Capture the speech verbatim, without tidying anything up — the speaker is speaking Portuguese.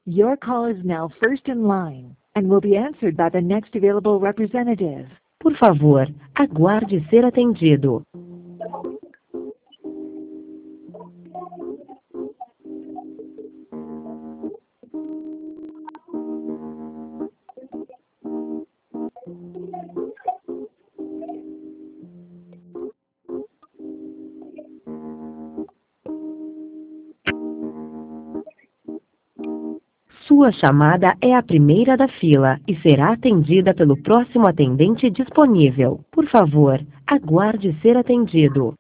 Your call is now first in line and will be answered by the next available representative. Por favor, aguarde ser atendido. Sua chamada é a primeira da fila e será atendida pelo próximo atendente disponível. Por favor, aguarde ser atendido.